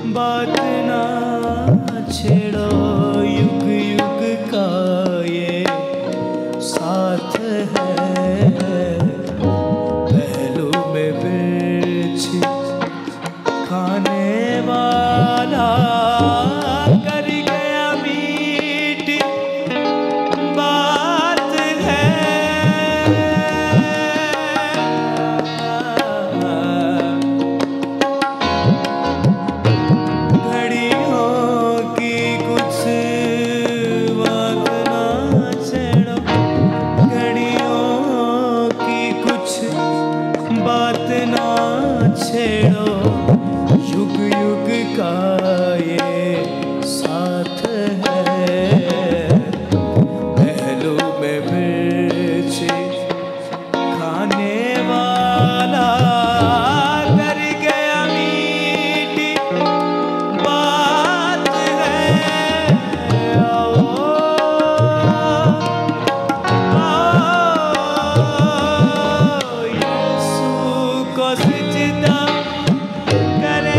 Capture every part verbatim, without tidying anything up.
बात ना छेड़ो, युग युग का ये साथ है। पहलू में मिर्च खाने वाला कर गया मीठी बात है। बात ना छेड़ो, युग युग का ये साथ है। पहलू में मिर्च खाने वाला कर गया मीठी बात है। आओ, सजदा करे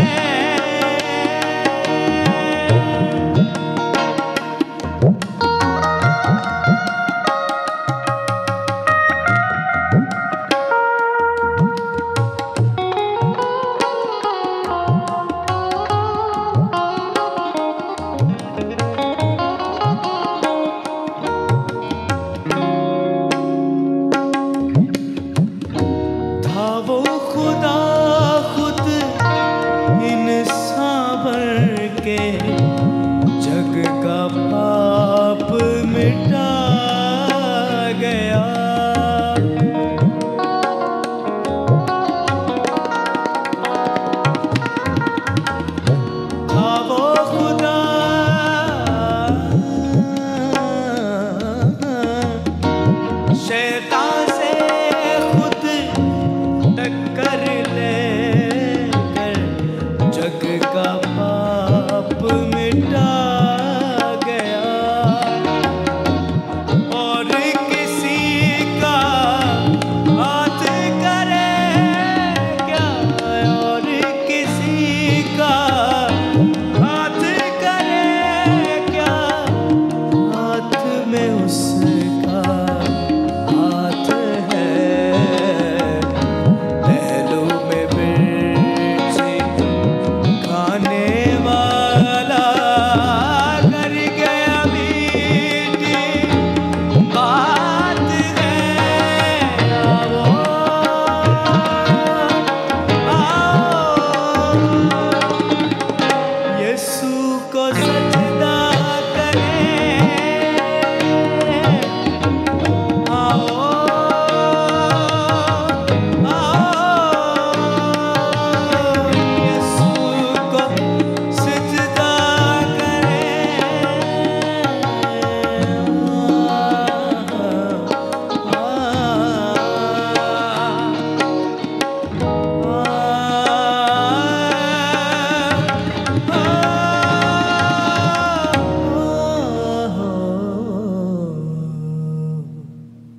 था वो खुदा खुद इंसान बन के जग का पाप मिटा गया। था वो खुदा शैतान से खुद टक्कर ले कर जग का